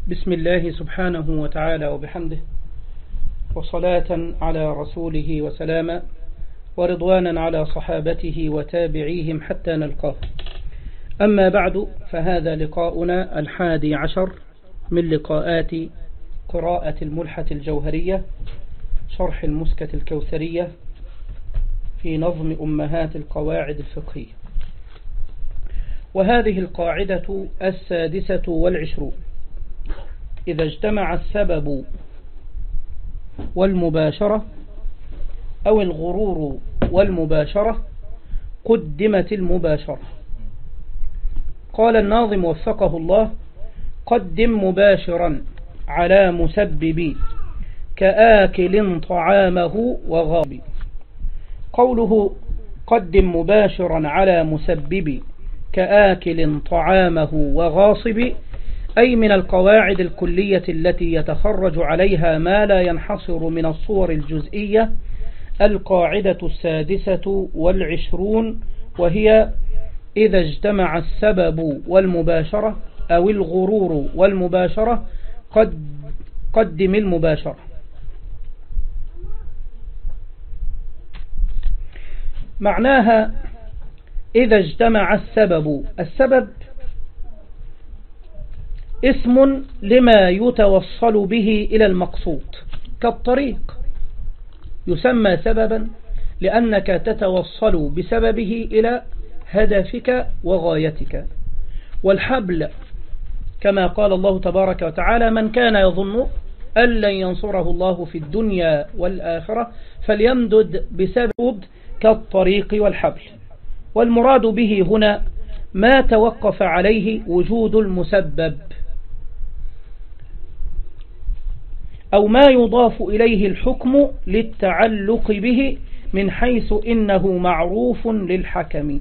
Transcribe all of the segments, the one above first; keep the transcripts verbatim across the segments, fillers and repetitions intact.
بسم الله سبحانه وتعالى وبحمده، وصلاة على رسوله وسلاما، ورضوانا على صحابته وتابعيهم حتى نلقاه. أما بعد، فهذا لقاؤنا الحادي عشر من لقاءات قراءة الملحة الجوهرية شرح المسكة الكوثرية في نظم أمهات القواعد الفقهية، وهذه القاعدة السادسة والعشرون: إذا اجتمع السبب والمباشرة أو الغرور والمباشرة قدمت المباشرة. قال الناظم وفقه الله: قدم مباشرا على مسبب كآكل طعامه وغاضب. قوله قدم مباشرا على مسبب كآكل طعامه وغاصب أي من القواعد الكلية التي يتخرج عليها ما لا ينحصر من الصور الجزئية القاعدة السادسة والعشرون، وهي إذا اجتمع السبب والمباشرة أو الغرور والمباشرة قد قدم المباشرة. معناها إذا اجتمع السبب، السبب اسم لما يتوصل به إلى المقصود، كالطريق يسمى سببا لأنك تتوصل بسببه إلى هدفك وغايتك. والحبل كما قال الله تبارك وتعالى: من كان يظن أن لن ينصره الله في الدنيا والآخرة فليمدد بسبب كالطريق والحبل. والمراد به هنا ما توقف عليه وجود المسبب أو ما يضاف إليه الحكم للتعلق به من حيث إنه معروف للحكم.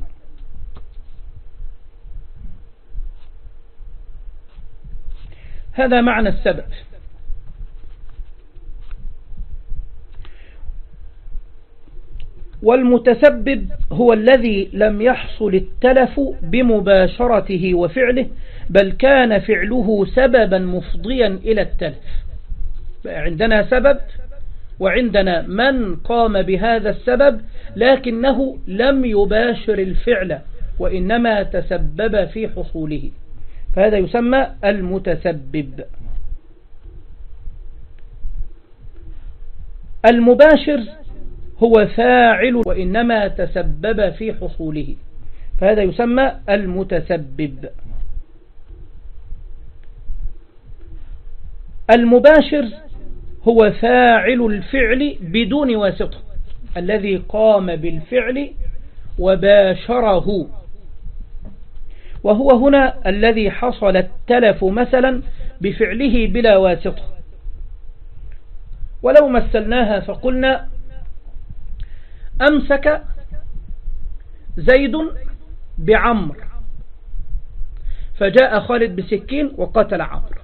هذا معنى السبب. والمتسبب هو الذي لم يحصل التلف بمباشرته وفعله، بل كان فعله سببا مفضيا إلى التلف. عندنا سبب وعندنا من قام بهذا السبب لكنه لم يباشر الفعل وإنما تسبب في حصوله، فهذا يسمى المتسبب. المباشر هو فاعل وإنما تسبب في حصوله، فهذا يسمى المتسبب. المباشر هو فاعل الفعل بدون واسطة، الذي قام بالفعل وباشره، وهو هنا الذي حصل التلف مثلا بفعله بلا واسطة. ولو مثلناها فقلنا: أمسك زيد بعمر، فجاء خالد بسكين وقتل عمرو.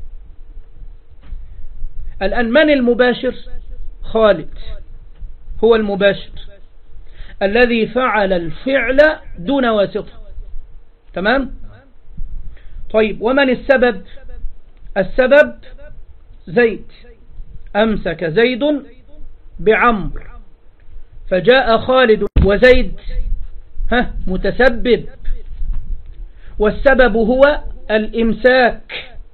الآن من المباشر؟ خالد هو المباشر الذي فعل الفعل دون واسطة. تمام؟ طيب، ومن السبب؟ السبب زيد، أمسك زيد بعمر فجاء خالد، وزيد ها متسبب، والسبب هو الإمساك.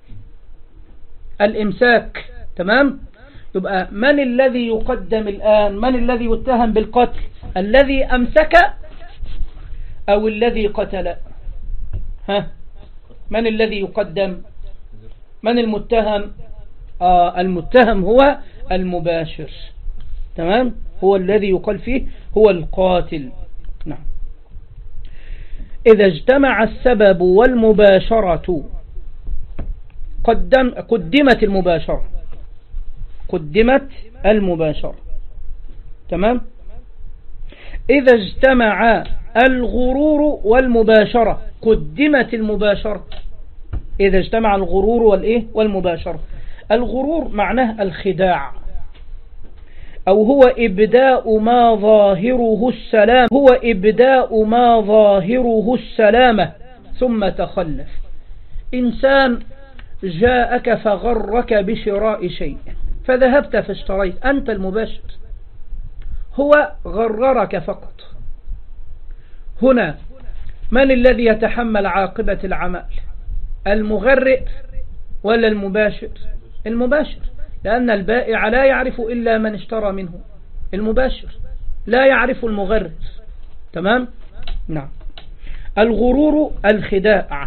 الإمساك. تمام؟ يبقى من الذي يقدم الآن؟ من الذي يتهم بالقتل؟ الذي أمسك أو الذي قتل؟ ها من الذي يقدم؟ من المتهم؟ آه المتهم هو المباشر. تمام؟ هو الذي يقال فيه هو القاتل. نعم. إذا اجتمع السبب والمباشرة قدم قدمت المباشرة قدمت المباشرة. تمام؟ إذا اجتمع الغرور والمباشرة قدمت المباشرة. إذا اجتمع الغرور والإيه والمباشرة. الغرور معناه الخداع، أو هو إبداء ما ظاهره السلام هو إبداء ما ظاهره السلامة ثم تخلف. إنسان جاءك فغرك بشراء شيء فذهبت فاشتريت، أنت المباشر، هو غررك فقط. هنا من الذي يتحمل عاقبة العمل؟ المغرر ولا المباشر؟ المباشر، لأن البائع لا يعرف إلا من اشترى منه، المباشر لا يعرف المغرر. تمام؟ نعم. الغرور الخداع،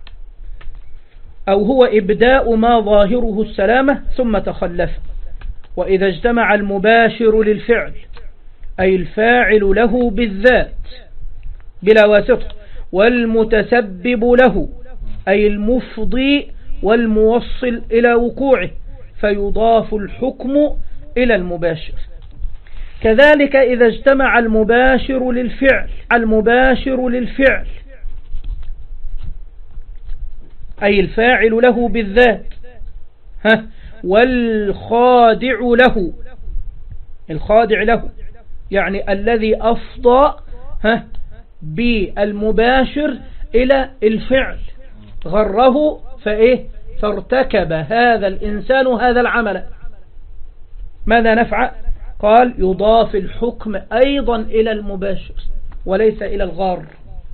أو هو إبداء ما ظاهره السلامة ثم تخلف. وإذا اجتمع المباشر للفعل أي الفاعل له بالذات بلا واسطة، والمتسبب له أي المفضي والموصل إلى وقوعه، فيضاف الحكم إلى المباشر. كذلك إذا اجتمع المباشر للفعل المباشر للفعل أي الفاعل له بالذات ها والخادع له، الخادع له يعني الذي أفضى ها بالمباشر إلى الفعل، غره فإيه فارتكب هذا الإنسان هذا العمل، ماذا نفعل؟ قال يضاف الحكم أيضا إلى المباشر وليس إلى الغار.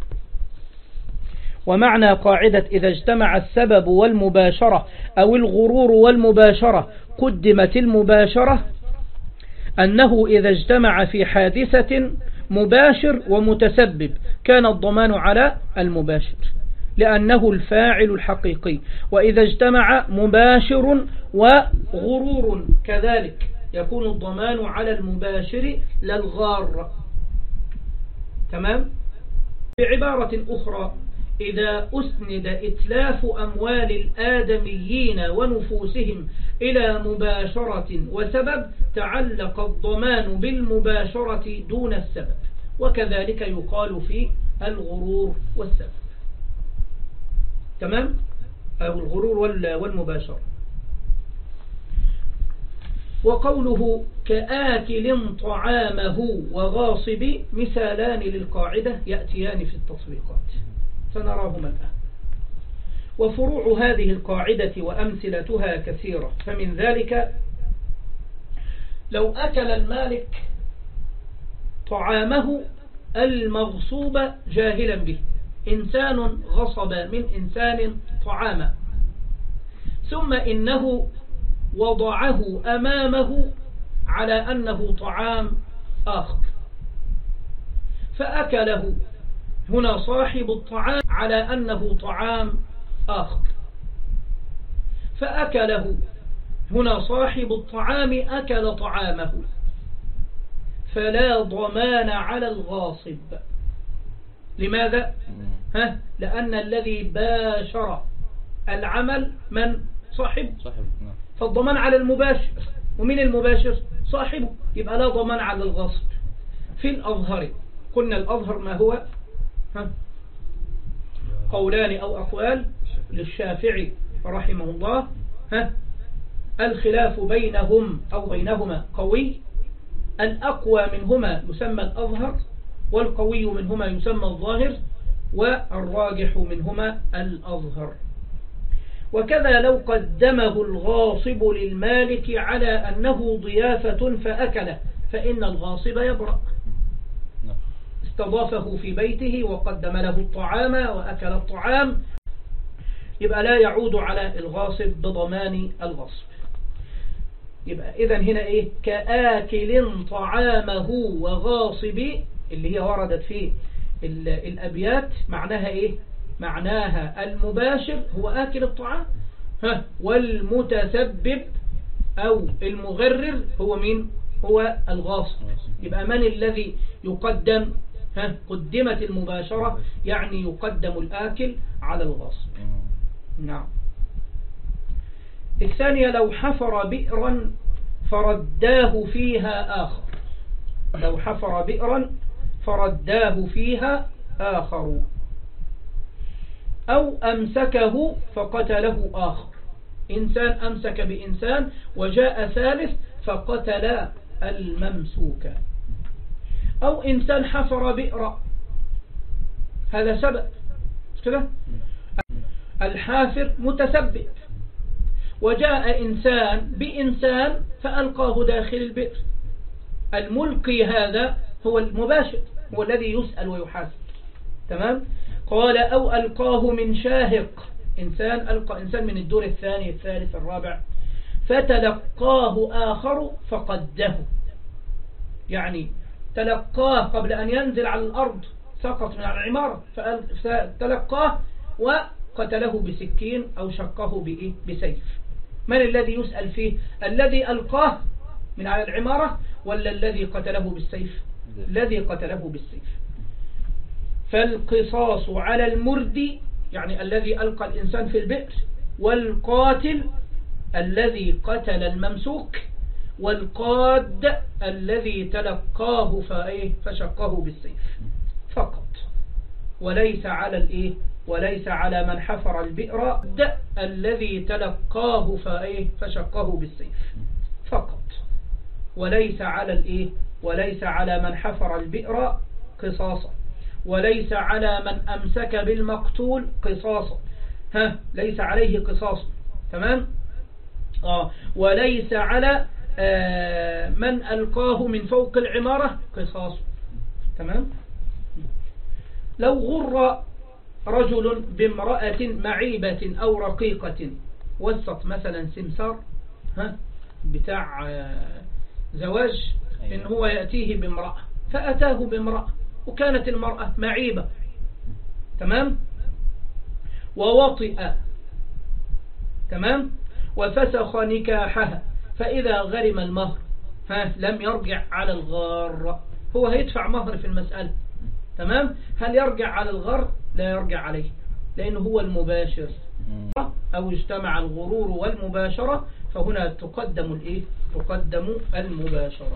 ومعنى قاعدة إذا اجتمع السبب والمباشرة أو الغرور والمباشرة قدمت المباشرة، أنه إذا اجتمع في حادثة مباشر ومتسبب كان الضمان على المباشر لأنه الفاعل الحقيقي. وإذا اجتمع مباشر وغرور كذلك يكون الضمان على المباشر للغار. تمام؟ بعبارة أخرى، إذا أسند إتلاف أموال الآدميين ونفوسهم إلى مباشرة وسبب تعلق الضمان بالمباشرة دون السبب، وكذلك يقال في الغرور والسبب. تمام؟ أو الغرور والمباشرة. وقوله كآكل طعامه وغاصب مثالان للقاعدة يأتيان في التطبيقات سنراهما الآن. وفروع هذه القاعدة وأمثلتها كثيرة، فمن ذلك لو أكل المالك طعامه المغصوب جاهلا به، إنسان غصب من إنسان طعاما ثم إنه وضعه أمامه على أنه طعام آخر فأكله، هنا صاحب الطعام على أنه طعام آخر فأكله، هنا صاحب الطعام أكل طعامه، فلا ضمان على الغاصب. لماذا؟ ها؟ لأن الذي باشر العمل من صاحب فالضمان على المباشر، ومن المباشر صاحبه، يبقى لا ضمان على الغاصب. في الأظهر قلنا الأظهر ما هو؟ ها؟ قولان أو أقوال للشافعي رحمه الله، ها؟ الخلاف بينهم أو بينهما قوي، الأقوى منهما يسمى الأظهر والقوي منهما يسمى الظاهر والراجح منهما الأظهر. وكذا لو قدمه الغاصب للمالك على أنه ضيافة فأكله فإن الغاصب يبرأ، استضافه في بيته وقدم له الطعام وأكل الطعام، يبقى لا يعود على الغاصب بضمان الغصب. يبقى إذن هنا إيه؟ كآكل طعامه وغاصب اللي هي وردت في الأبيات معناها إيه؟ معناها المباشر هو آكل الطعام، ها، والمتسبب أو المغرر هو مين؟ هو الغاصب. يبقى من الذي يقدم؟ ها، قدمت المباشرة يعني يقدم الآكل على الغاصب. نعم. الثانية لو حفر بئرا فرداه فيها آخر، لو حفر بئرا فرداه فيها آخر، أو أمسكه فقتله آخر، إنسان أمسك بإنسان وجاء ثالث فقتل الممسوك، أو إنسان حفر بئرا، هذا سبب كده، الحافر متسبب وجاء إنسان بإنسان فألقاه داخل البئر، الملقي هذا هو المباشر، هو الذي يسأل ويحاسب. تمام. قال أو ألقاه من شاهق، إنسان ألقى إنسان من الدور الثاني الثالث الرابع، فتلقاه آخر فقده، يعني تلقاه قبل أن ينزل على الأرض، سقط من العمارة فتلقاه وقتله بسكين أو شقه بإيه؟ بسيف. من الذي يسأل فيه؟ الذي ألقاه من على العمارة ولا الذي قتله بالسيف؟ الذي قتله بالسيف. فالقصاص على المردي، يعني الذي ألقى الإنسان في البئر، والقاتل الذي قتل الممسوك، والقاد الذي تلقاه فإيه؟ فشقه بالسيف فقط، وليس على الإيه؟ وليس على من حفر البئر الذي تلقاه فإيه؟ فشقه بالسيف فقط، وليس على الإيه؟ وليس على من حفر البئر قصاصا، وليس على من أمسك بالمقتول قصاصا، ها ليس عليه قصاص. تمام. آه. وليس على آه من ألقاه من فوق العمارة قصاص. تمام. لو غر رجل بامرأة معيبة أو رقيقة، وسط مثلا سمسار ها بتاع آه زواج، إن هو يأتيه بامرأة، فأتاه بامرأة وكانت المرأة معيبة. تمام. ووطئ. تمام. وفسخ نكاحها، فإذا غرم المهر ها لم يرجع على الغار، هو هيدفع مهر في المسألة. تمام. هل يرجع على الغر؟ لا يرجع عليه، لأنه هو المباشر، أو اجتمع الغرور والمباشرة، فهنا تقدم الإيه؟ تقدم المباشرة.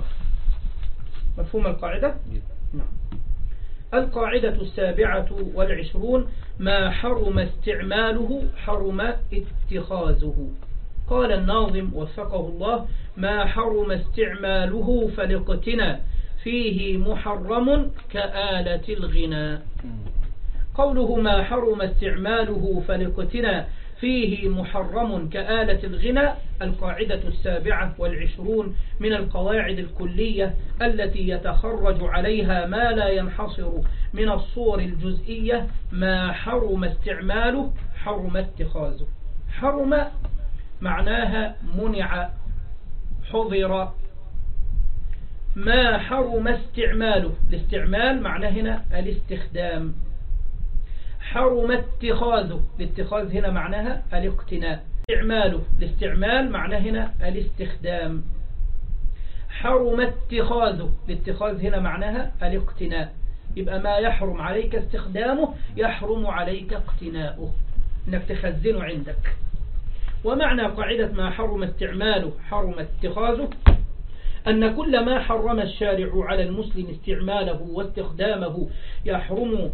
مفهوم القاعدة؟ نعم. القاعدة السابعة والعشرون: ما حرم استعماله حرم اتخاذه. قال الناظم وفقه الله: ما حرم استعماله فالاقتناء فيه محرم كآلة الغناء. قوله ما حرم استعماله فالاقتناء فيه محرم كآلة الغناء، القاعدة السابعة والعشرون من القواعد الكلية التي يتخرج عليها ما لا ينحصر من الصور الجزئية. ما حرم استعماله حرم اتخاذه. حرم معناها منع، حظر. ما حرم استعماله، الاستعمال معناه هنا الاستخدام. حرم اتخاذه، الاتخاذ هنا معناها الاقتناء. استعماله، الاستعمال معناه هنا الاستخدام. حرم اتخاذه، الاتخاذ هنا معناها الاقتناء. يبقى ما يحرم عليك استخدامه يحرم عليك اقتناؤه، انك تخزنه عندك. ومعنى قاعدة ما حرم استعماله حرم اتخاذه أن كل ما حرم الشارع على المسلم استعماله واستخدامه يحرم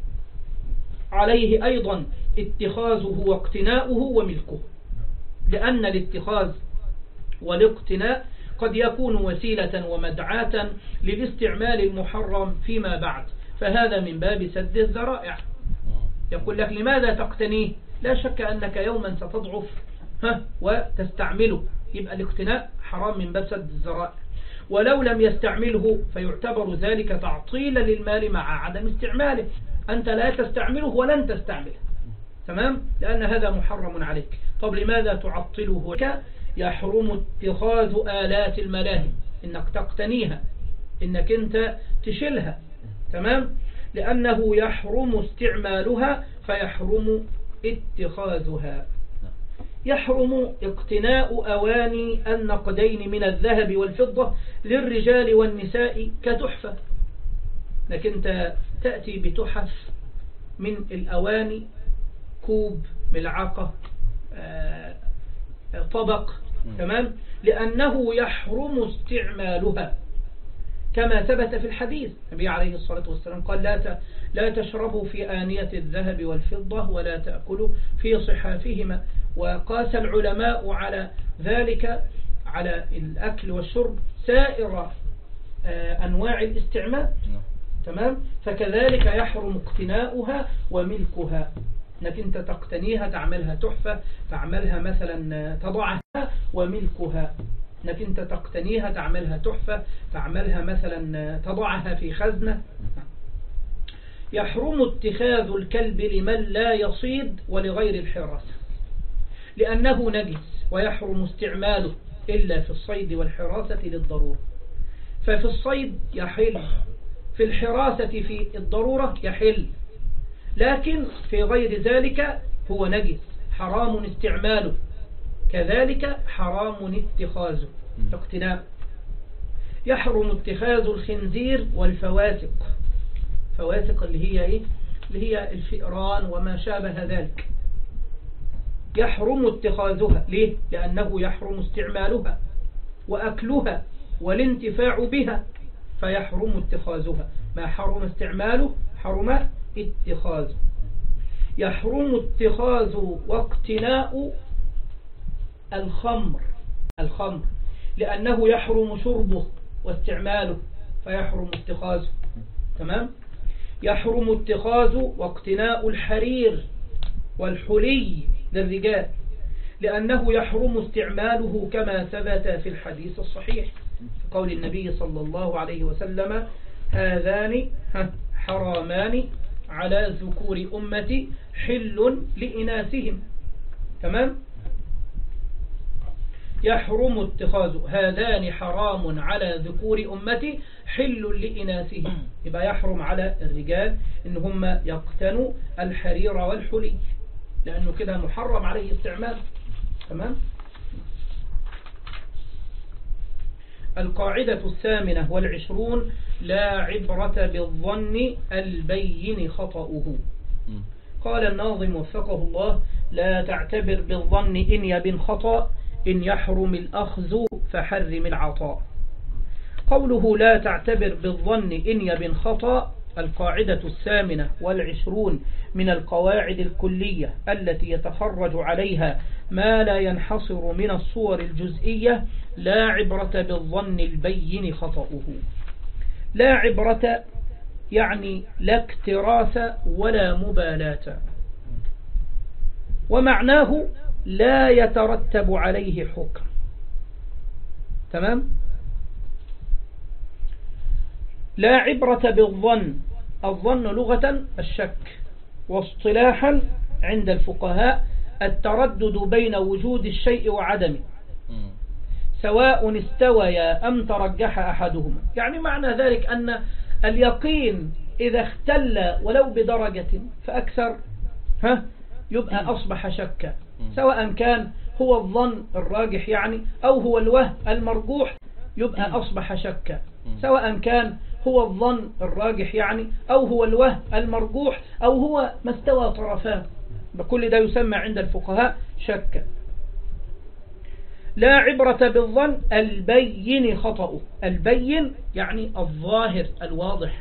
عليه أيضا اتخاذه واقتناؤه وملكه، لأن الاتخاذ والاقتناء قد يكون وسيلة ومدعاة للاستعمال المحرم فيما بعد، فهذا من باب سد الذرائع. يقول لك لماذا تقتنيه؟ لا شك أنك يوما ستضعف ها وتستعمله، يبقى الاقتناء حرام من باب سد الذرائع. ولو لم يستعمله فيعتبر ذلك تعطيلا للمال مع عدم استعماله، أنت لا تستعمله ولن تستعمله. تمام؟ لأن هذا محرم عليك. طب لماذا تعطله؟ يحرم اتخاذ آلات الملاهي، إنك تقتنيها، إنك أنت تشيلها. تمام؟ لأنه يحرم استعمالها فيحرم اتخاذها. يحرم اقتناء أواني النقدين من الذهب والفضة للرجال والنساء كتحفة، لكن أنت تأتي بتحف من الأواني، كوب، ملعقة، آه، طبق. تمام؟ لأنه يحرم استعمالها كما ثبت في الحديث. النبي عليه الصلاة والسلام قال لا لا تشربوا في آنية الذهب والفضة ولا تأكلوا في صحافهما. وقاس العلماء على ذلك، على الأكل والشرب، سائر أنواع الاستعمال. تمام؟ فكذلك يحرم اقتناؤها وملكها. انك انت تقتنيها تعملها تحفة، تعملها مثلا تضعها وملكها، انك انت تقتنيها تعملها تحفة، تعملها مثلا تضعها في خزنة. يحرم اتخاذ الكلب لمن لا يصيد ولغير الحراسة لأنه نجس، ويحرم استعماله إلا في الصيد والحراسة للضرورة. ففي الصيد يحل، في الحراسة في الضرورة يحل، لكن في غير ذلك هو نجس حرام استعماله، كذلك حرام اتخاذه اقتناء. يحرم اتخاذ الخنزير والفواسق، فواسق اللي هي ايه؟ اللي هي الفئران وما شابه ذلك، يحرم اتخاذها. ليه؟ لأنه يحرم استعمالها وأكلها والانتفاع بها، فيحرم اتخاذها. ما حرم استعماله حرم اتخاذه. يحرم اتخاذ واقتناء الخمر، الخمر لأنه يحرم شربه واستعماله، فيحرم اتخاذه. تمام؟ يحرم اتخاذ واقتناء الحرير والحلي للرجال لأنه يحرم استعماله كما ثبت في الحديث الصحيح في قول النبي صلى الله عليه وسلم: هذان حرامان على ذكور أمتي حل لإناثهم. تمام؟ يحرم اتخاذ هذان حرام على ذكور أمتي حل لإناثهم، يبقى يحرم على الرجال إن هم يقتنوا الحرير والحلي لأنه كده محرم عليه استعمال. تمام؟ القاعدة الثامنة والعشرون: لا عبرة بالظن البين خطأه. قال الناظم وفقه الله: لا تعتبر بالظن إن يبن خطأ، إن يحرم الأخذ فحرم العطاء. قوله لا تعتبر بالظن إن يبن خطأ القاعدة الثامنة والعشرون من القواعد الكلية التي يتخرج عليها ما لا ينحصر من الصور الجزئية. لا عبرة بالظن البين خطأه. لا عبرة يعني لا اكتراث ولا مبالاة، ومعناه لا يترتب عليه حكم. تمام؟ لا عبرة بالظن، الظن لغة الشك، واصطلاحا عند الفقهاء التردد بين وجود الشيء وعدمه سواء استويا أم ترجح أحدهما. يعني معنى ذلك أن اليقين إذا اختل ولو بدرجة فأكثر ها يبقى أصبح شكا، سواء كان هو الظن الراجح يعني أو هو الوهم المرجوح يبقى أصبح شكا، سواء كان هو الظن الراجح يعني أو هو الوهم المرجوح أو هو ما استوى طرفان، بكل ده يسمى عند الفقهاء شكا. لا عبرة بالظن البين خطأه. البين يعني الظاهر الواضح،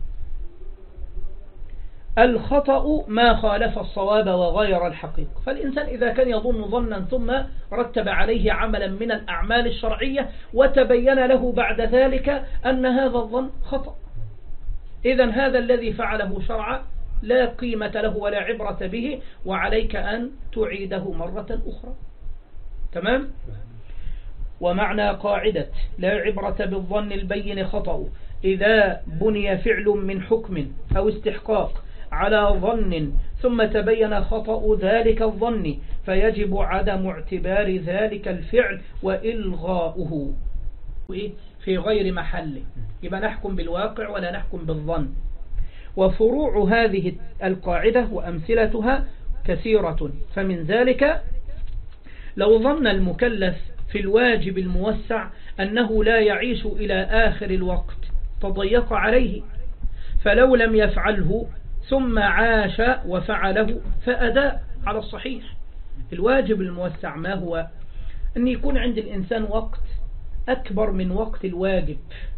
الخطأ ما خالف الصواب وغير الحقيقة. فالإنسان إذا كان يظن ظنا ثم رتب عليه عملا من الأعمال الشرعية وتبين له بعد ذلك أن هذا الظن خطأ، إذن هذا الذي فعله شرعا لا قيمة له ولا عبرة به، وعليك أن تعيده مرة أخرى. تمام؟ ومعنى قاعدة لا عبرة بالظن البين خطأ: إذا بني فعل من حكم أو استحقاق على ظن ثم تبين خطأ ذلك الظن فيجب عدم اعتبار ذلك الفعل وإلغاؤه في غير محله. يبقى نحكم بالواقع ولا نحكم بالظن. وفروع هذه القاعدة وأمثلتها كثيرة، فمن ذلك لو ظن المكلف في الواجب الموسع أنه لا يعيش إلى آخر الوقت تضيق عليه، فلو لم يفعله ثم عاش وفعله فأداء على الصحيح. الواجب الموسع ما هو؟ أن يكون عند الإنسان وقت أكبر من وقت الواجب،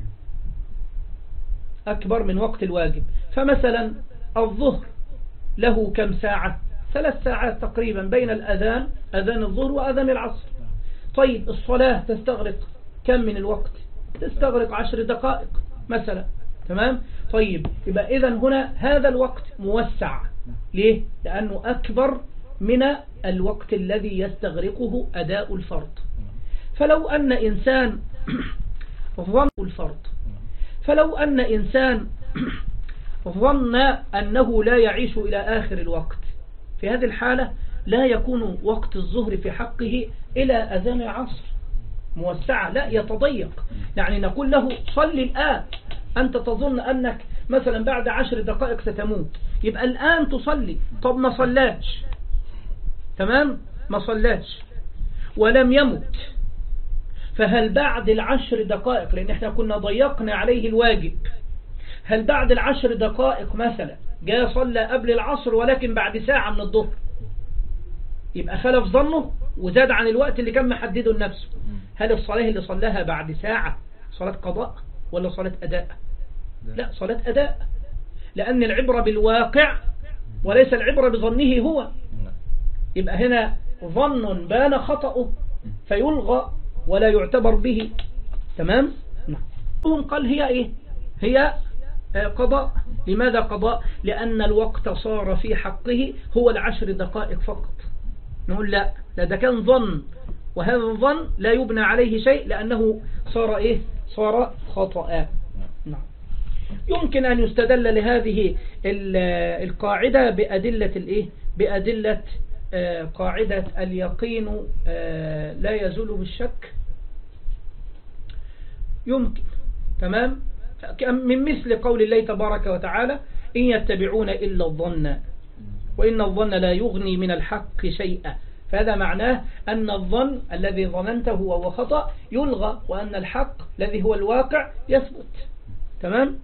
أكبر من وقت الواجب. فمثلا الظهر له كم ساعة؟ ثلاث ساعات تقريبا بين الأذان، أذان الظهر وأذان العصر. طيب الصلاة تستغرق كم من الوقت؟ تستغرق عشر دقائق مثلا. تمام؟ طيب يبقى إذن هنا هذا الوقت موسع ليه؟ لأنه أكبر من الوقت الذي يستغرقه أداء الفرض. فلو أن إنسان ظن الفرض فلو أن إنسان ظن أنه لا يعيش إلى آخر الوقت، في هذه الحالة لا يكون وقت الظهر في حقه إلى أذان العصر موسعة، لا يتضيق. يعني نقول له صلي الآن، أنت تظن أنك مثلا بعد عشر دقائق ستموت، يبقى الآن تصلي. طب ما صلاش، تمام، ما صلاش ولم يمت، فهل بعد العشر دقائق، لأن احنا كنا ضيقنا عليه الواجب، هل بعد العشر دقائق مثلا جاء صلى قبل العصر ولكن بعد ساعة من الظهر، يبقى خلف ظنه وزاد عن الوقت اللي كان محدده لنفسه، هل الصلاة اللي صلاها بعد ساعة صلاة قضاء ولا صلاة أداء؟ لا، صلاة أداء، لأن العبرة بالواقع وليس العبرة بظنه هو. يبقى هنا ظن بان خطأه فيلغى ولا يعتبر به. تمام؟ نعم. قال هي إيه؟ هي قضاء. لماذا قضاء؟ لأن الوقت صار في حقه هو العشر دقائق فقط. نقول لا، لا ده كان ظن، وهذا الظن لا يبنى عليه شيء لأنه صار إيه؟ صار خطأ. نعم. يمكن أن يستدل لهذه القاعدة بأدلة الإيه؟ بأدلة قاعدة اليقين لا يزول بالشك. يمكن، تمام، من مثل قول الله تبارك وتعالى إن يتبعون إلا الظن وإن الظن لا يغني من الحق شيئا، فهذا معناه أن الظن الذي ظننته وهو خطأ يلغى، وأن الحق الذي هو الواقع يثبت. تمام.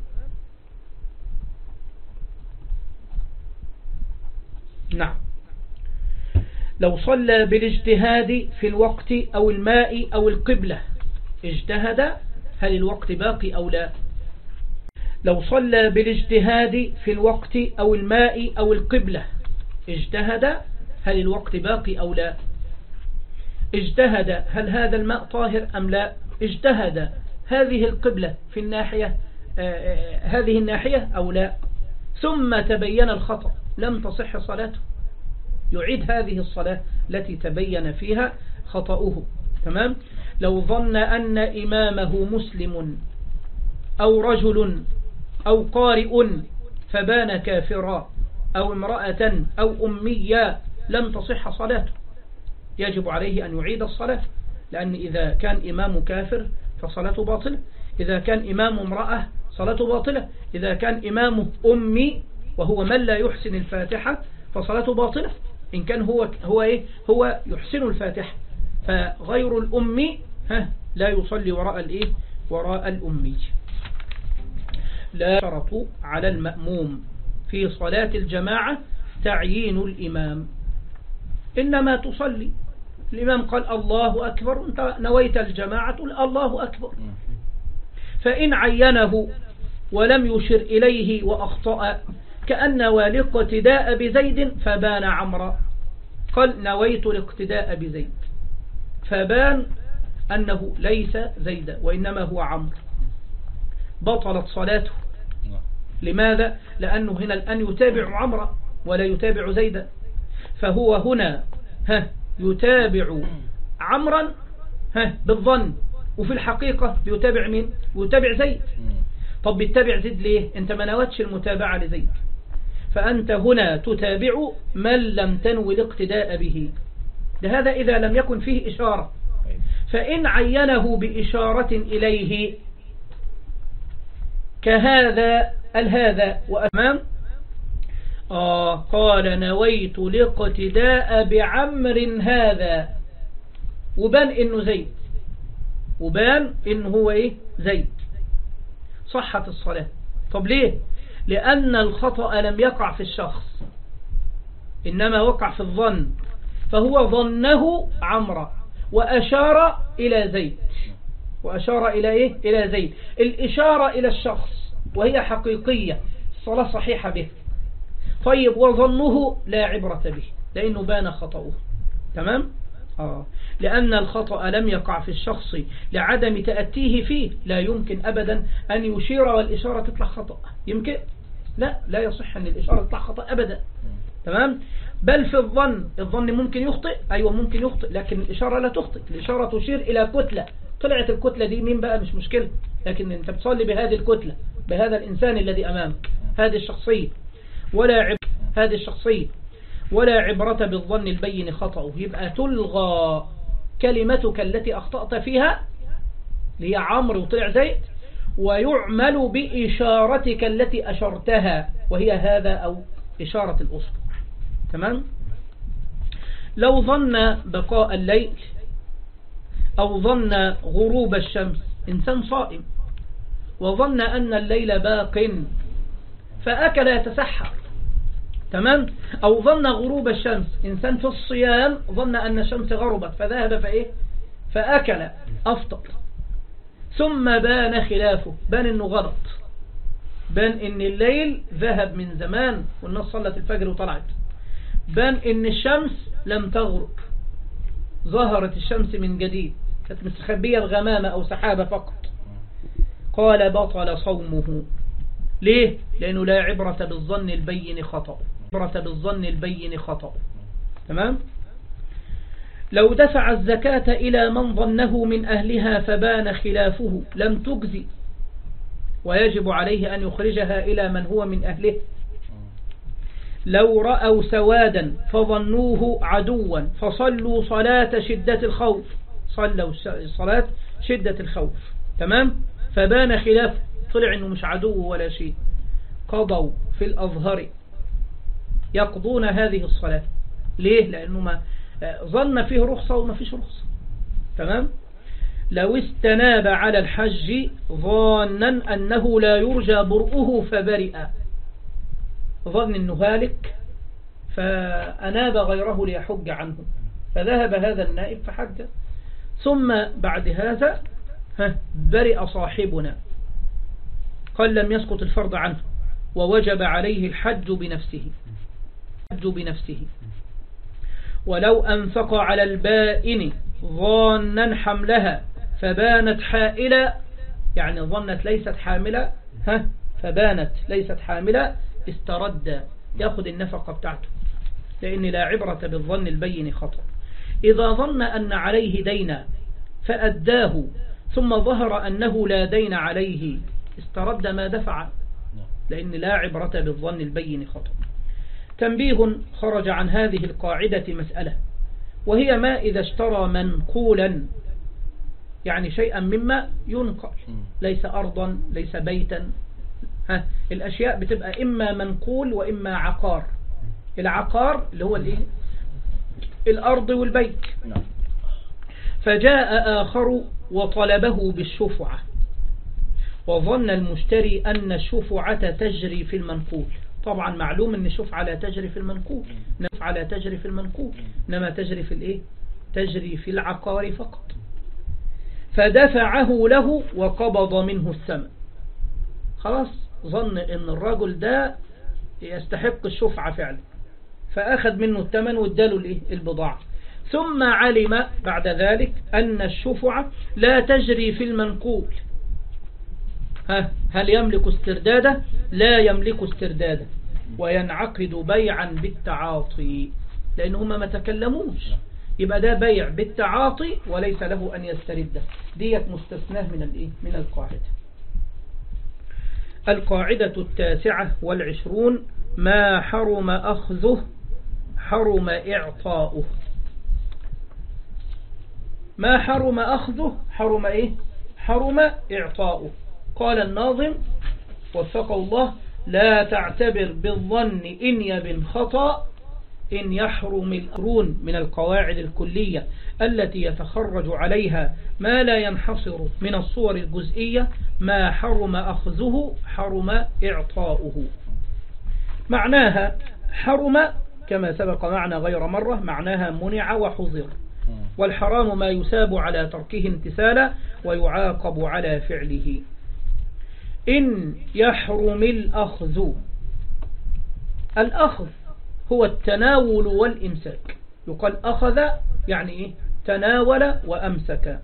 نعم. لو صلى بالاجتهاد في الوقت أو الماء أو القبلة، اجتهد، هل الوقت باقي أو لا؟ لو صلى بالاجتهاد في الوقت أو الماء أو القبلة، اجتهد، هل الوقت باقي أو لا؟ اجتهد، هل هذا الماء طاهر أم لا؟ اجتهد، هذه القبلة في الناحية آه هذه الناحية أو لا؟ ثم تبين الخطأ، لم تصح صلاته، يعيد هذه الصلاة التي تبين فيها خطأه. تمام. لو ظن أن إمامه مسلم أو رجل أو قارئ فبان كافرا أو امرأة أو أمية لم تصح صلاته، يجب عليه أن يعيد الصلاة، لأن إذا كان إمام كافر فصلاته باطلة، إذا كان إمام امرأة صلاته باطلة، إذا كان إمامه أمي وهو من لا يحسن الفاتحة فصلاته باطلة، إن كان هو هو إيه هو يحسن الفاتحة، فغير الأمي ها لا يصلي وراء الإيه وراء الأمي. لا شرط على المأموم في صلاة الجماعة تعيين الإمام، إنما تصلي، الإمام قال الله أكبر، أنت نويت الجماعة تقول الله أكبر، فإن عينه ولم يشر إليه وأخطأ كأن والاقتداء بزيد فبان عمرا، قال نويت الاقتداء بزيد فبان أنه ليس زيد وإنما هو عمرو، بطلت صلاته. لماذا؟ لأنه هنا الآن يتابع عمرا ولا يتابع زيدا، فهو هنا ها يتابع عمرا ها بالظن، وفي الحقيقة يتابع مين؟ يتابع زيد. طب بيتابع زيد ليه؟ انت ما نوتش المتابعة لزيد، فأنت هنا تتابع من لم تنوي الاقتداء به، لهذا إذا لم يكن فيه إشارة، فإن عينه بإشارة إليه كهذا الهذا وأمام آه قال نويت الاقتداء بعمر هذا، وبان إنه زيد، وبان إنه هو إيه زيد، صحت الصلاة. طب ليه؟ لأن الخطأ لم يقع في الشخص إنما وقع في الظن، فهو ظنه عمرو وأشار إلى زيد، وأشار إلى إيه؟ إلى زيد، الإشارة إلى الشخص وهي حقيقية، الصلاة صحيحة به. طيب وظنه لا عبرة به لأنه بان خطأه. تمام؟ آه. لأن الخطأ لم يقع في الشخص لعدم تأتيه فيه، لا يمكن أبدا أن يشير والإشارة تطلع خطأ، يمكن؟ لا لا يصح أن الإشارة تطلع خطأ أبدا. تمام. بل في الظن، الظن ممكن يخطئ، أيوة ممكن يخطئ، لكن الإشارة لا تخطئ. الإشارة تشير إلى كتلة، طلعت الكتلة دي مين بقى مش مشكلة، لكن أنت بتصلي بهذه الكتلة، بهذا الإنسان الذي أمامك، هذه الشخصية، ولا عبرة هذه الشخصية ولا عبرة بالظن البين خطأه. يبقى تلغى كلمتك التي أخطأت فيها اللي هي عمرو وطلع زيد، ويعمل بإشارتك التي أشرتها وهي هذا أو إشارة الأصبع. تمام. لو ظن بقاء الليل أو ظن غروب الشمس، إنسان صائم وظن أن الليل باق فأكل يتسحر. تمام. أو ظن غروب الشمس، إنسان في الصيام ظن أن الشمس غربت فذهب فإيه فأكل أفطر، ثم بان خلافه، بان إنه غلط، بان إن الليل ذهب من زمان والناس صلت الفجر وطلعت، بان إن الشمس لم تغرب، ظهرت الشمس من جديد، كانت مستخبية الغمامة أو سحابة فقط. قال بطل صومه. ليه؟ لأنه لا عبرة بالظن البين خطأ، عبرة بالظن البين خطأ. تمام. لو دفع الزكاة إلى من ظنه من أهلها فبان خلافه لم تجزي، ويجب عليه أن يخرجها إلى من هو من أهله. لو رأوا سوادا فظنوه عدوا فصلوا صلاة شدة الخوف، صلوا صلاة شدة الخوف. تمام. فبان خلاف، طلع انه مش عدو ولا شيء، قضوا في الأظهر، يقضون هذه الصلاة. ليه؟ لأنه ما ظن فيه رخصة وما فيش رخصة. تمام. لو استناب على الحج ظانا أنه لا يرجى برؤه فبرئ، ظن أنه هالك فأناب غيره ليحج عنه، فذهب هذا النائب فحج، ثم بعد هذا برئ صاحبنا، قال لم يسقط الفرض عنه ووجب عليه الحج بنفسه الحج بنفسه. ولو أنفق على البائن ظانا حملها فبانت حائلة، يعني ظنت ليست حاملة ها فبانت ليست حاملة، استرد، يأخذ النفقة بتاعته، لأن لا عبرة بالظن البين خطأ. إذا ظن أن عليه دينا فأداه ثم ظهر أنه لا دين عليه، استرد ما دفع، لأن لا عبرة بالظن البين خطأ. تنبيه خرج عن هذه القاعدة مسألة، وهي ما إذا اشترى منقولا، يعني شيئا مما ينقل، ليس أرضا ليس بيتا، ها الأشياء بتبقى إما منقول وإما عقار. العقار اللي هو الإيه؟ الأرض والبيت. فجاء آخر وطلبه بالشفعة، وظن المشتري أن الشفعة تجري في المنقول. طبعا معلوم أن الشفعة لا تجري في المنقول، الشفعة لا تجري في المنقول، إنما تجري في الإيه؟ تجري في العقار فقط. فدفعه له وقبض منه الثمن. خلاص ظن أن الرجل ده يستحق الشفعة فعلا، فأخذ منه الثمن واداله البضاعة. ثم علم بعد ذلك أن الشفعة لا تجري في المنقول. ها هل يملك استرداده؟ لا يملك استرداده، وينعقد بيعا بالتعاطي، لأنهما ما تكلموش، يبقى ده بيع بالتعاطي وليس له أن يسترده. ديت مستثناه من الإيه؟ من القاعدة. القاعدة التاسعة والعشرون: ما حرم أخذه حرم إعطاؤه. ما حرم أخذه حرم إيه؟ حرم إعطاؤه. قال الناظم وفقه الله: لا تعتبر بالظن إن يبن خطأ إن يحرم الأرون، من القواعد الكلية التي يتخرج عليها ما لا ينحصر من الصور الجزئية. ما حرم أخذه حرم إعطاؤه. معناها حرم كما سبق معنا غير مرة، معناها منع وحظر، والحرام ما يساب على تركه امتثالا ويعاقب على فعله. إن يحرم الأخذ، الأخذ هو التناول والإمساك، يقال أخذ يعني إيه؟ تناول وأمسك.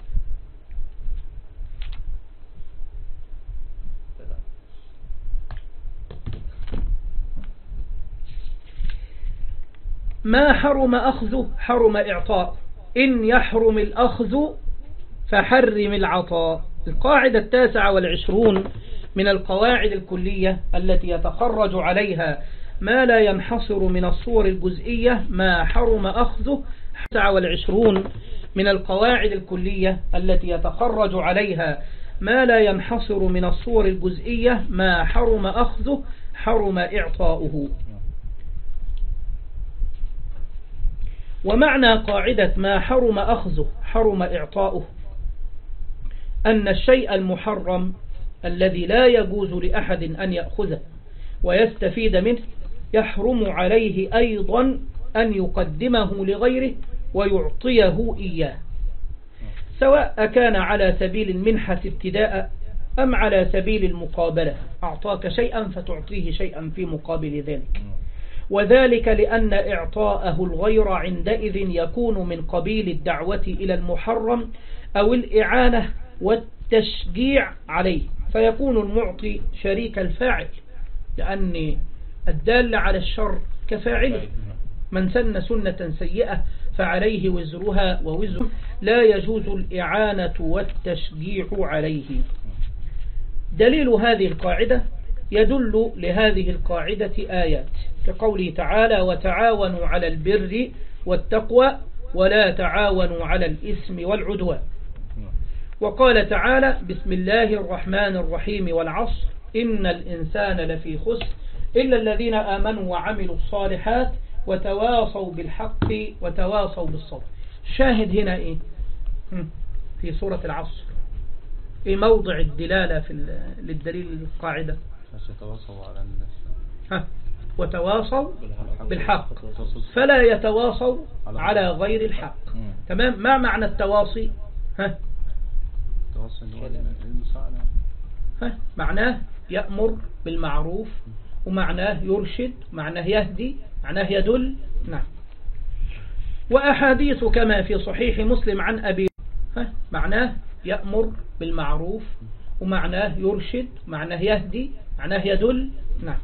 ما حرم أخذه حرم إعطاء، إن يحرم الأخذ فحرم العطاء. القاعدة التاسعة والعشرون من القواعد الكلية التي يتخرج عليها ما لا ينحصر من الصور الجزئية ما حرم أخذه. التاسعة والعشرون من القواعد الكلية التي يتخرج عليها ما لا ينحصر من الصور الجزئية ما حرم أخذه حرم إعطاؤه. ومعنى قاعدة ما حرم أخذه حرم إعطاؤه أن الشيء المحرم الذي لا يجوز لأحد أن يأخذه ويستفيد منه يحرم عليه أيضا أن يقدمه لغيره ويعطيه إياه، سواء كان على سبيل المنحة ابتداء أم على سبيل المقابلة، أعطاك شيئا فتعطيه شيئا في مقابل ذلك. وذلك لأن إعطاءه الغير عندئذ يكون من قبيل الدعوة إلى المحرم أو الإعانة والتشجيع عليه، فيكون المعطي شريك الفاعل، لأن الدال على الشر كفاعله. من سن سنة سيئة فعليه وزرها ووزر، لا يجوز الإعانة والتشجيع عليه. دليل هذه القاعدة يدل لهذه القاعدة آيات كقوله تعالى وتعاونوا على البر والتقوى ولا تعاونوا على الإثم والعدوان. وقال تعالى بسم الله الرحمن الرحيم والعصر إن الإنسان لفي خسر إلا الذين آمنوا وعملوا الصالحات وتواصوا بالحق وتواصوا بالصبر. شاهد هنا إيه في سورة العصر؟ إيه موضع الدلالة في للدليل القاعدة؟ يتواصوا على الناس ها وتواصوا بالحق فلا يتواصوا على غير الحق. تمام. ما معنى التواصي؟ ها ها معناه يأمر بالمعروف، ومعناه يرشد، معناه يهدي، معناه يدل. نعم. وأحاديث كما في صحيح مسلم عن أبي ها معناه يأمر بالمعروف، ومعناه يرشد، معناه يهدي، معناه يدل. نعم.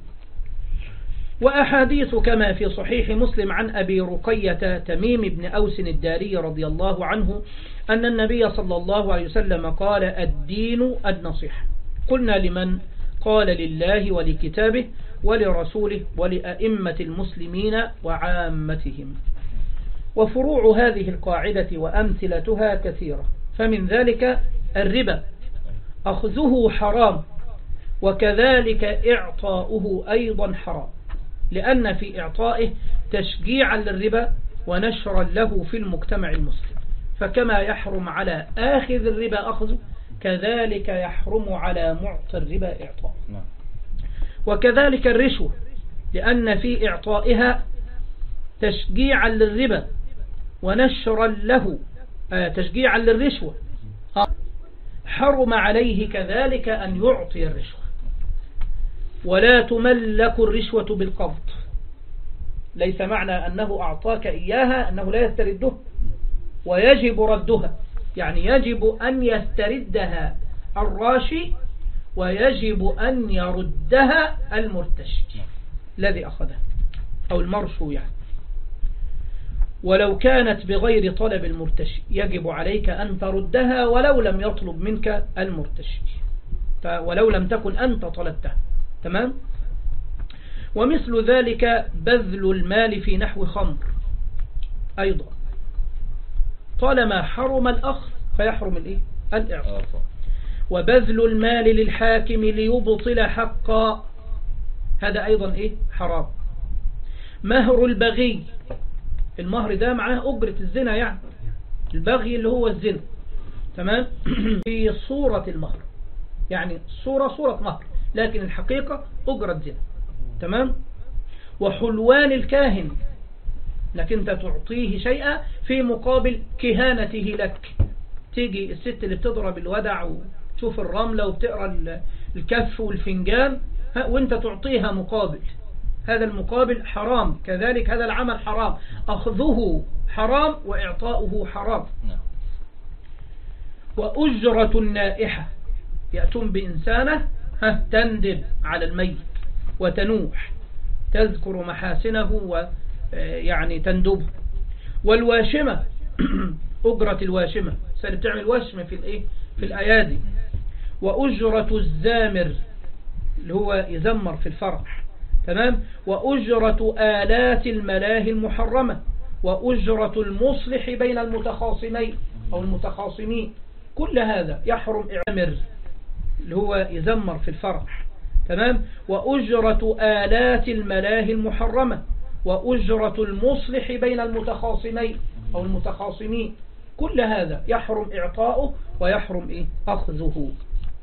وأحاديث كما في صحيح مسلم عن أبي رقية تميم بن أوس الداري رضي الله عنه أن النبي صلى الله عليه وسلم قال الدين النصيحة. قلنا لمن؟ قال لله ولكتابه ولرسوله ولأئمة المسلمين وعامتهم. وفروع هذه القاعدة وأمثلتها كثيرة، فمن ذلك الربا أخذه حرام، وكذلك إعطاؤه أيضا حرام، لأن في إعطائه تشجيعا للربا ونشرا له في المجتمع المسلم، فكما يحرم على آخذ الربا أخذه كذلك يحرم على معطي الربا إعطاء. وكذلك الرشوة، لأن في إعطائها تشجيعا للربا ونشرا له آه تشجيعا للرشوة، حرم عليه كذلك أن يعطي الرشوة. ولا تملك الرشوة بالقبض، ليس معنى أنه أعطاك إياها أنه لا يسترده، ويجب ردها، يعني يجب أن يستردها الراشي ويجب أن يردها المرتشي الذي أخذها أو المرشو يعني. ولو كانت بغير طلب المرتشي يجب عليك أن تردها ولو لم يطلب منك المرتشي، ولو لم تكن أنت طلبتها. تمام. ومثل ذلك بذل المال في نحو خمر أيضا، طالما حرم الأخذ فيحرم الإيه؟ الإعطاء. وبذل المال للحاكم ليبطل حقا، هذا أيضا إيه؟ حرام. مهر البغي، المهر ده معاه أجرة الزنا، يعني البغي اللي هو الزنا. تمام. في صورة المهر، يعني صورة صورة مهر لكن الحقيقة أجرة زنا. تمام. وحلوان الكاهن، لكن انت تعطيه شيئا في مقابل كهانته لك. تيجي الست اللي بتضرب الودع وتشوف الرملة وبتقرأ الكف والفنجان وانت تعطيها مقابل، هذا المقابل حرام. كذلك هذا العمل حرام، أخذه حرام وإعطاؤه حرام. وأجرة النائحة، يأتون بإنسانة تندب على الميت وتنوح، تذكر محاسنه يعني تندب. والواشمة أجرة الواشمة سنة بتعمل وشم في الإيه في الأيادي. وأجرة الزامر اللي هو يزمر في الفرح، تمام. وأجرة آلات الملاهي المحرمة. وأجرة المصلح بين المتخاصمين أو المتخاصمين، كل هذا يحرم إعمر اللي هو يزمر في الفرح، تمام. وأجرة آلات الملاهي المحرمة. وأجرة المصلح بين المتخاصمين أو المتخاصمين، كل هذا يحرم إعطاؤه ويحرم إيه؟ أخذه.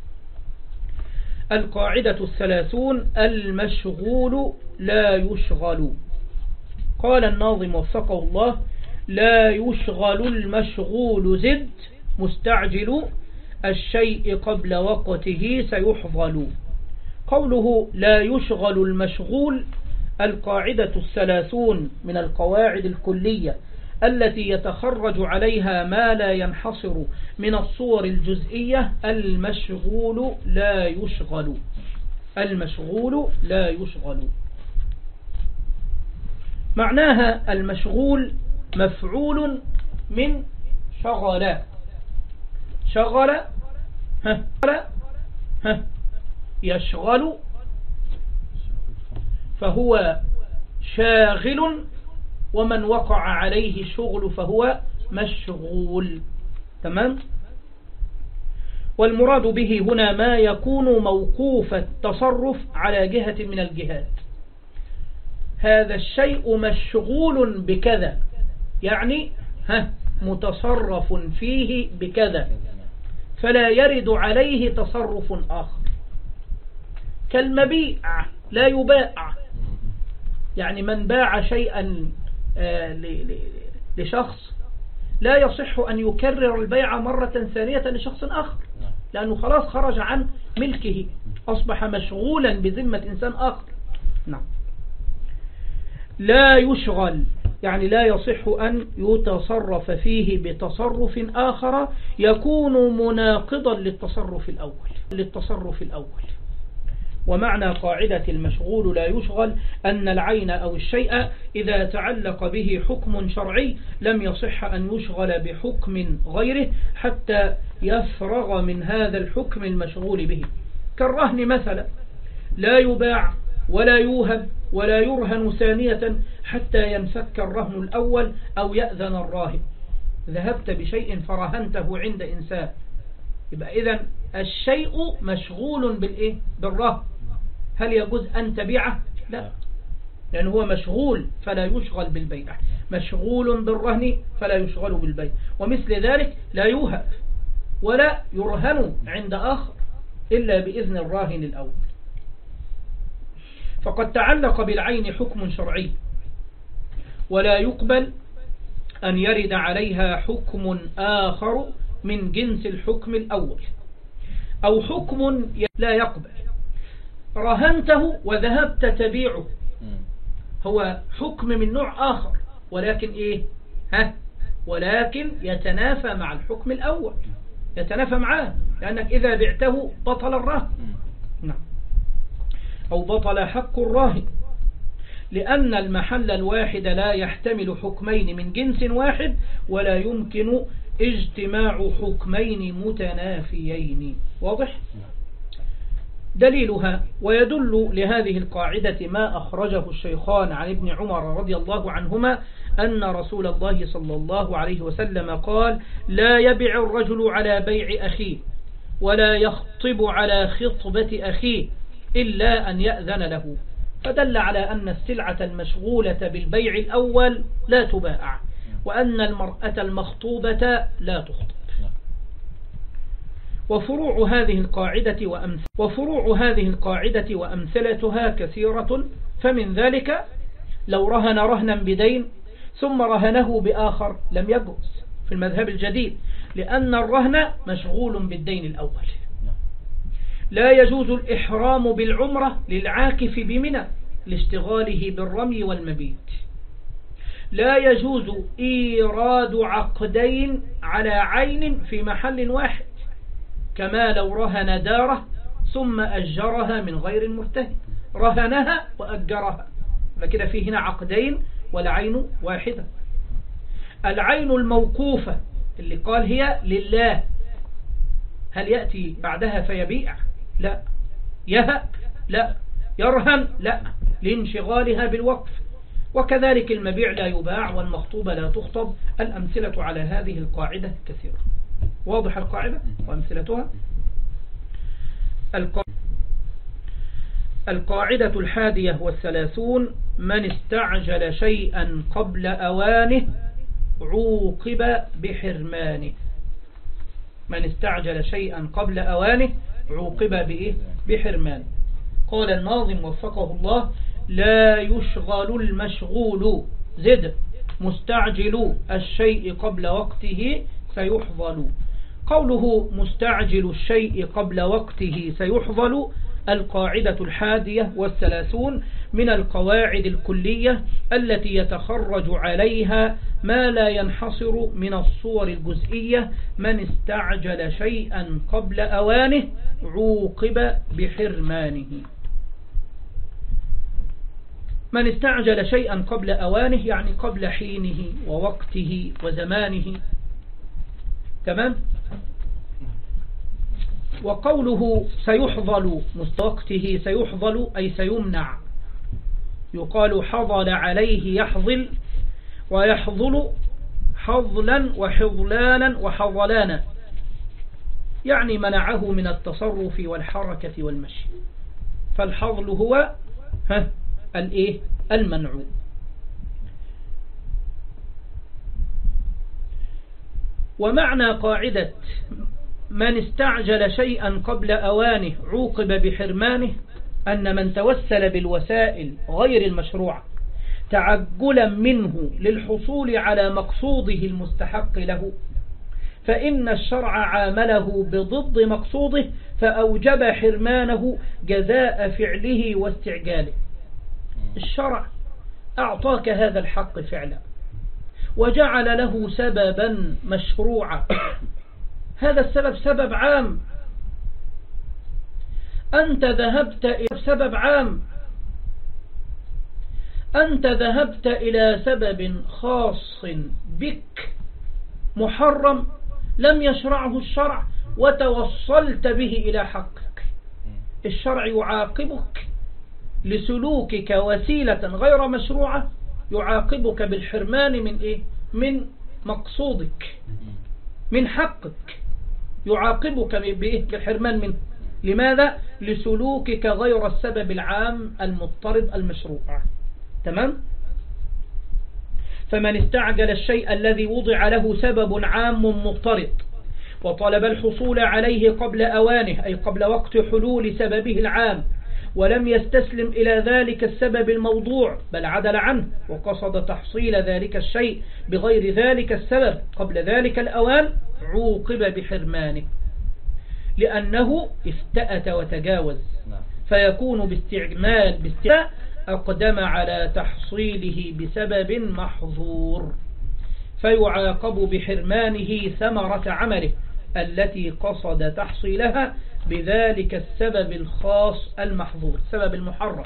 القاعدة الثلاثون: المشغول لا يشغل. قال الناظم وفقه الله: لا يشغل المشغول زد مستعجل الشيء قبل وقته سيحظل. قوله لا يشغل المشغول القاعدة الثلاثون من القواعد الكلية التي يتخرج عليها ما لا ينحصر من الصور الجزئية. المشغول لا يشغل. المشغول لا يشغل معناها المشغول مفعول من شغل. شغل ها ها يشغل، فهو شاغل، ومن وقع عليه الشغل فهو مشغول، تمام. والمراد به هنا ما يكون موقوف التصرف على جهة من الجهات. هذا الشيء مشغول بكذا، يعني ها متصرف فيه بكذا، فلا يرد عليه تصرف آخر. كالمبيع لا يباع، يعني من باع شيئا لشخص لا يصح أن يكرر البيع مرة ثانية لشخص آخر، لأنه خلاص خرج عن ملكه، أصبح مشغولا بذمة إنسان آخر. نعم. لا يشغل يعني لا يصح أن يتصرف فيه بتصرف آخر يكون مناقضا للتصرف الأول للتصرف الأول ومعنى قاعدة المشغول لا يشغل أن العين أو الشيء إذا تعلق به حكم شرعي لم يصح أن يشغل بحكم غيره حتى يفرغ من هذا الحكم المشغول به. كالرهن مثلا، لا يباع ولا يوهب ولا يرهن ثانية حتى ينفك الرهن الأول أو يأذن الراهن. ذهبت بشيء فرهنته عند إنسان، يبقى إذن الشيء مشغول بالإيه؟ بالرهن. هل يجوز أن تبيعه؟ لا، لأنه هو مشغول فلا يشغل بالبيع. مشغول بالرهن فلا يشغل بالبيع. ومثل ذلك لا يوهب ولا يرهن عند آخر إلا بإذن الراهن الأول. فقد تعلق بالعين حكم شرعي ولا يقبل أن يرد عليها حكم آخر من جنس الحكم الأول، أو حكم لا يقبل. رهنته وذهبت تبيعه، هو حكم من نوع آخر، ولكن إيه ها ولكن يتنافى مع الحكم الأول، يتنافى معاه، لأنك إذا بعته بطل الرهن، نعم، أو بطل حق الراهن، لأن المحل الواحد لا يحتمل حكمين من جنس واحد ولا يمكن اجتماع حكمين متنافيين. واضح؟ دليلها ويدل لهذه القاعدة ما أخرجه الشيخان عن ابن عمر رضي الله عنهما أن رسول الله صلى الله عليه وسلم قال: لا يبيع الرجل على بيع أخيه ولا يخطب على خطبة أخيه إلا أن يأذن له. فدل على أن السلعة المشغولة بالبيع الأول لا تباع، وأن المرأة المخطوبة لا تخطب. وفروع هذه القاعدة وأمثل وفروع هذه القاعدة وأمثلتها كثيرة، فمن ذلك لو رهن رهنا بدين ثم رهنه بآخر لم يجوز في المذهب الجديد، لأن الرهن مشغول بالدين الأول. لا يجوز الإحرام بالعمرة للعاكف بمنى لاشتغاله بالرمي والمبيت. لا يجوز إيراد عقدين على عين في محل واحد، كما لو رهن داره ثم أجرها من غير المرتهن، رهنها وأجرها، فكده فيه هنا عقدين والعين واحدة. العين الموقوفة اللي قال هي لله، هل يأتي بعدها فيبيع؟ لا. يهب؟ لا. يرهن؟ لا، لانشغالها بالوقف. وكذلك المبيع لا يباع والمخطوبة لا تخطب. الأمثلة على هذه القاعدة كثيرة. واضح القاعدة وأمثلتها؟ القاعدة الحادية والثلاثون: من استعجل شيئا قبل أوانه عوقب بحرمانه. من استعجل شيئا قبل أوانه عوقب بإيه؟ بحرمانه. قال الناظم وفقه الله: لا يشغل المشغول زد مستعجل الشيء قبل وقته سيحظل. قوله مستعجل الشيء قبل وقته سيحظل القاعدة الحادية والثلاثون من القواعد الكلية التي يتخرج عليها ما لا ينحصر من الصور الجزئية. من استعجل شيئا قبل أوانه عوقب بحرمانه. من استعجل شيئا قبل أوانه يعني قبل حينه ووقته وزمانه. تمام. وقوله سيحظل مستوقته سيحظل أي سيمنع. يقال حظل عليه يحظل، ويحظل حظلا وحظلانا وحظلانا، يعني منعه من التصرف والحركة والمشي. فالحظل هو ها الايه المنع. ومعنى قاعدة من استعجل شيئا قبل أوانه عوقب بحرمانه أن من توسل بالوسائل غير المشروعة تعجلا منه للحصول على مقصوده المستحق له فإن الشرع عامله بضد مقصوده فأوجب حرمانه جزاء فعله واستعجاله. الشرع أعطاك هذا الحق فعلا وجعل له سببا مشروعا. هذا السبب سبب عام، أنت ذهبت إلى سبب عام، أنت ذهبت إلى سبب خاص بك محرم لم يشرعه الشرع وتوصلت به إلى حقك. الشرع يعاقبك لسلوكك وسيلة غير مشروعة، يعاقبك بالحرمان من إيه؟ من مقصودك، من حقك، يعاقبك بإيه؟ بالحرمان منه. لماذا؟ لسلوكك غير السبب العام المضطرد المشروع. تمام؟ فمن استعجل الشيء الذي وضع له سبب عام مضطرد وطلب الحصول عليه قبل أوانه أي قبل وقت حلول سببه العام ولم يستسلم إلى ذلك السبب الموضوع بل عدل عنه وقصد تحصيل ذلك الشيء بغير ذلك السبب قبل ذلك الأوان عوقب بحرمانه لأنه استأت وتجاوز فيكون باستعمال باستعمال أقدم على تحصيله بسبب محظور فيعاقب بحرمانه ثمرة عمله التي قصد تحصيلها بذلك السبب الخاص المحظور سبب المحرم.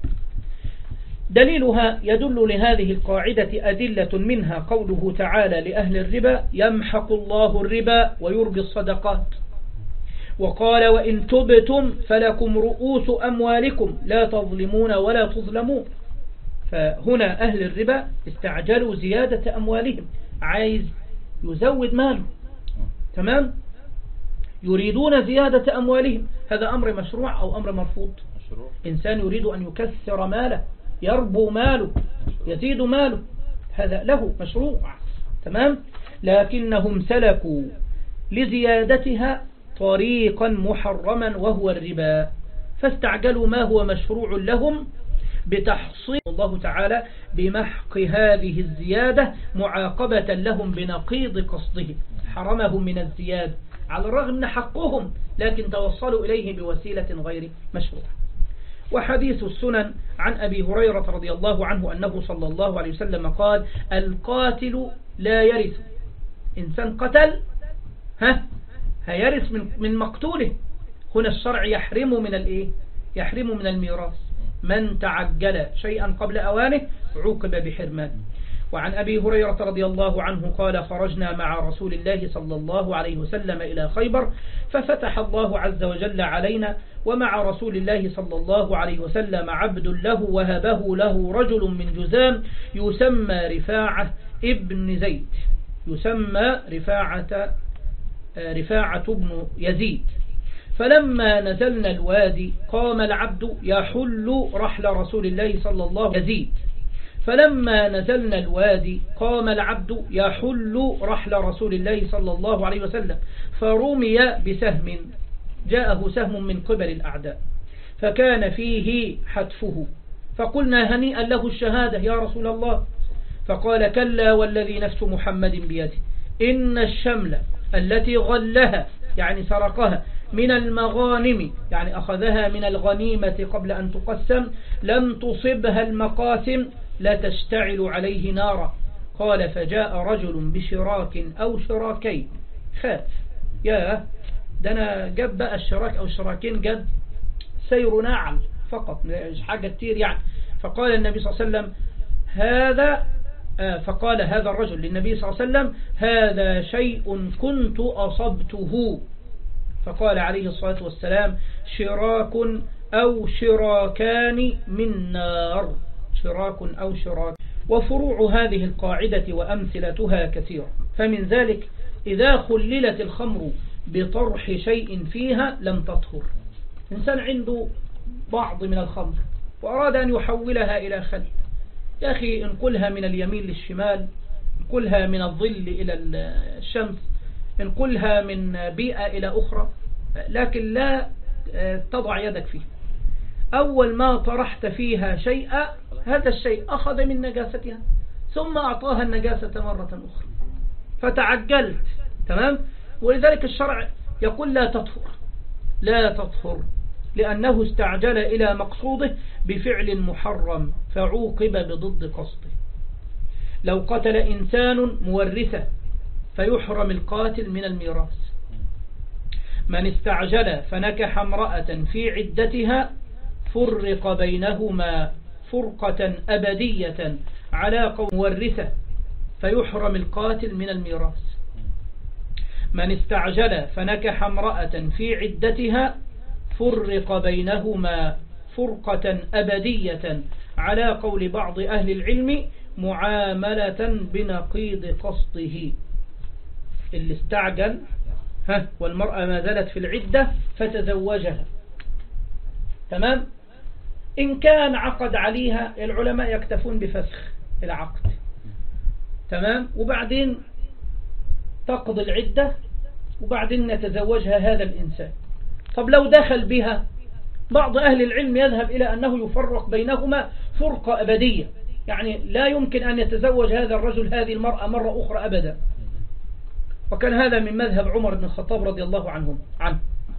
دليلها يدل لهذه القاعدة أدلة منها قوله تعالى لأهل الربا يمحق الله الربا ويربي الصدقات وقال وإن تبتم فلكم رؤوس أموالكم لا تظلمون ولا تظلمون. فهنا أهل الربا استعجلوا زيادة أموالهم، عايز يزود ماله. تمام؟ يريدون زيادة أموالهم. هذا أمر مشروع أو أمر مرفوض؟ مشروع. إنسان يريد أن يكثر ماله، يربو ماله، يزيد ماله، هذا له مشروع. تمام؟ لكنهم سلكوا لزيادتها طريقا محرما وهو الربا فاستعجلوا ما هو مشروع لهم بتحصيل الله تعالى بمحق هذه الزيادة معاقبة لهم بنقيض قصده حرمهم من الزيادة على الرغم من حقهم لكن توصلوا إليه بوسيلة غير مشروعة. وحديث السنن عن أبي هريرة رضي الله عنه أنه صلى الله عليه وسلم قال القاتل لا يرث. إنسان قتل ها هيرث من من مقتوله. هنا الشرع يحرم من الايه؟ يحرم من الميراث. من تعجل شيئا قبل أوانه عوقب بحرمان. وعن أبي هريرة رضي الله عنه قال خرجنا مع رسول الله صلى الله عليه وسلم إلى خيبر ففتح الله عز وجل علينا ومع رسول الله صلى الله عليه وسلم عبد له وهبه له رجل من جزام يسمى رفاعة ابن زيد يسمى رفاعة رفاعة بن يزيد. فلما نزلنا الوادي قام العبد يحل رحل رسول الله صلى الله عليه وسلم. فلما نزلنا الوادي قام العبد يحل رحل رسول الله صلى الله عليه وسلم فرمي بسهم جاءه سهم من قبل الأعداء فكان فيه حتفه فقلنا هنيئا له الشهادة يا رسول الله. فقال كلا والذي نفس محمد بيده إن الشمل التي غلها يعني سرقها من المغانم يعني أخذها من الغنيمة قبل أن تقسم لم تصبها المقاسم لا تشتعل عليه نارا. قال فجاء رجل بشراك أو شراكين خاف يا ده أنا جاب بقى الشراك أو شراكين جاب سير ناعل فقط مش حاجة كتير يعني. فقال النبي صلى الله عليه وسلم هذا فقال هذا الرجل للنبي صلى الله عليه وسلم هذا شيء كنت أصبته. فقال عليه الصلاة والسلام شراك أو شراكان من نار شراك أو شراك. وفروع هذه القاعدة وأمثلتها كثيرة فمن ذلك إذا خللت الخمر بطرح شيء فيها لم تطهر. إنسان عنده بعض من الخمر وأراد أن يحولها إلى خل يا أخي انقلها من اليمين للشمال انقلها من الظل إلى الشمس انقلها من بيئة إلى أخرى لكن لا تضع يدك فيه. أول ما طرحت فيها شيئا هذا الشيء أخذ من نجاستها ثم أعطاها النجاسة مرة أخرى فتعجلت تمام. ولذلك الشرع يقول لا تطهر لا تطهر لأنه استعجل إلى مقصوده بفعل محرم فعوقب بضد قصده. لو قتل إنسان مورثة فيحرم القاتل من الميراث. من استعجل فنكح امرأة في عدتها فرق بينهما فرقة أبدية على قول مورثة فيحرم القاتل من الميراث. من استعجل فنكح امرأة في عدتها فرق بينهما فرقة أبدية على قول بعض أهل العلم معاملة بنقيض قصده. اللي استعجل ها والمرأة ما زالت في العدة فتزوجها تمام. إن كان عقد عليها العلماء يكتفون بفسخ العقد تمام وبعدين تقضي العدة وبعدين نتزوجها هذا الإنسان. طب لو دخل بها بعض أهل العلم يذهب إلى أنه يفرق بينهما فرقة أبدية يعني لا يمكن أن يتزوج هذا الرجل هذه المرأة مرة أخرى أبدا. وكان هذا من مذهب عمر بن الخطاب رضي الله عنه عنه.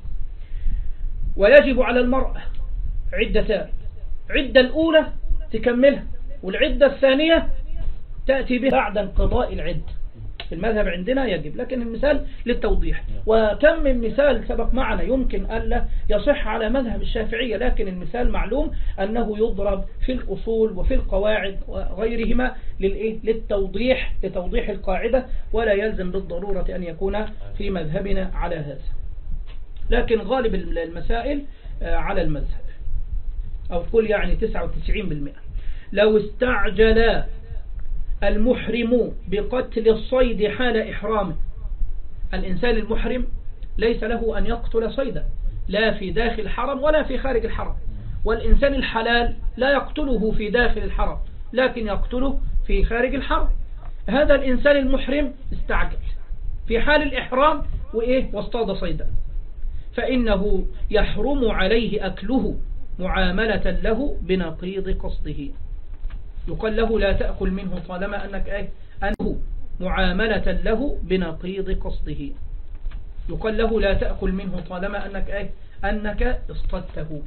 ويجب على المرأة عدتان عدة الأولى تكملها والعدة الثانية تأتي بها بعد انقضاء العدة. في المذهب عندنا يجب لكن المثال للتوضيح. وكم من مثال سبق معنا يمكن ألا يصح على مذهب الشافعية لكن المثال معلوم أنه يضرب في الأصول وفي القواعد وغيرهما للإيه؟ للتوضيح لتوضيح القاعدة ولا يلزم بالضرورة أن يكون في مذهبنا على هذا. لكن غالب المسائل على المذهب أو قل يعني تسعة وتسعين بالمئة. لو استعجل المحرم بقتل الصيد حال إحرامه. الإنسان المحرم ليس له أن يقتل صيدا لا في داخل الحرم ولا في خارج الحرم. والإنسان الحلال لا يقتله في داخل الحرم لكن يقتله في خارج الحرم. هذا الإنسان المحرم استعجل في حال الإحرام وإيه واصطاد صيدا فإنه يحرم عليه أكله معاملة له بنقيض قصده. يقال له لا تأكل منه طالما أنك أيه أنه معاملة له بنقيض قصده. يقال له لا تأكل منه طالما أنك أيه أنك اصطدته.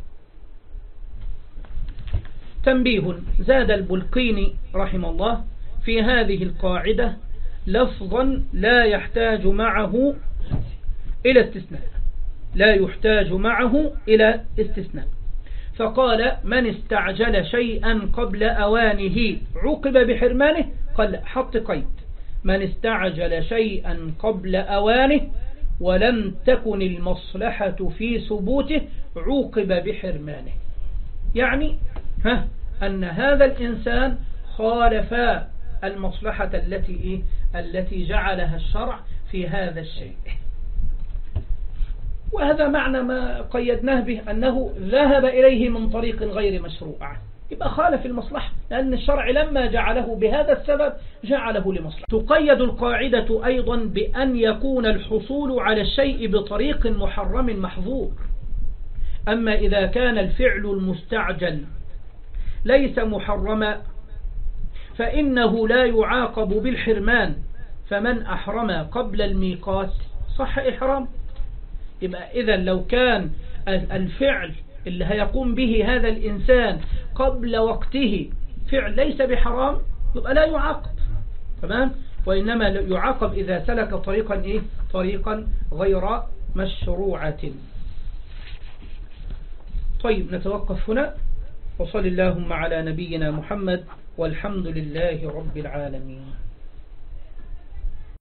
تنبيه زاد البلقيني رحمه الله في هذه القاعدة لفظا لا يحتاج معه إلى استثناء لا يحتاج معه إلى استثناء. فقال من استعجل شيئا قبل أوانه عوقب بحرمانه. قال لا، حط قيد، من استعجل شيئا قبل أوانه ولم تكن المصلحة في ثبوته عوقب بحرمانه. يعني ها أن هذا الإنسان خالف المصلحة التي إيه؟ التي جعلها الشرع في هذا الشيء. وهذا معنى ما قيدناه به، أنه ذهب إليه من طريق غير مشروع، يبقى خالف المصلحة، لأن الشرع لما جعله بهذا السبب جعله لمصلحة. تقيد القاعدة أيضا بأن يكون الحصول على الشيء بطريق محرم محظور. أما إذا كان الفعل المستعجل ليس محرما فإنه لا يعاقب بالحرمان، فمن أحرم قبل الميقات صح إحرام. يبقى إذا لو كان الفعل اللي هيقوم به هذا الإنسان قبل وقته فعل ليس بحرام يبقى لا يعاقب، تمام؟ وإنما يعاقب إذا سلك طريقا إيه؟ طريقا غير مشروعة. طيب نتوقف هنا، وصل اللهم على نبينا محمد، والحمد لله رب العالمين.